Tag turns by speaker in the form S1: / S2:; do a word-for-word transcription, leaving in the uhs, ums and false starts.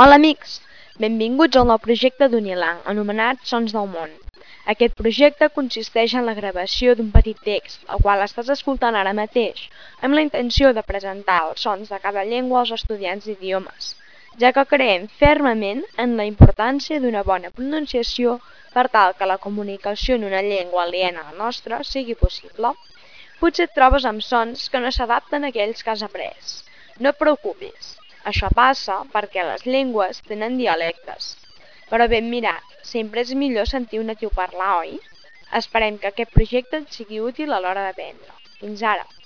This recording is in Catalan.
S1: Hola amics, benvinguts al nou projecte d'Unilang, anomenat Sons del Món. Aquest projecte consisteix en la gravació d'un petit text, el qual estàs escoltant ara mateix, amb la intenció de presentar els sons de cada llengua als estudiants d'idiomes, ja que creiem fermament en la importància d'una bona pronunciació per tal que la comunicació en una llengua aliena a la nostra sigui possible. Potser et trobes amb sons que no s'adapten a aquells que has après. No et preocupis. Això passa perquè les llengües tenen dialectes. Però ben mirat, sempre és millor sentir un natiu parlar, oi? Esperem que aquest projecte et sigui útil a l'hora d'aprendre. Fins ara!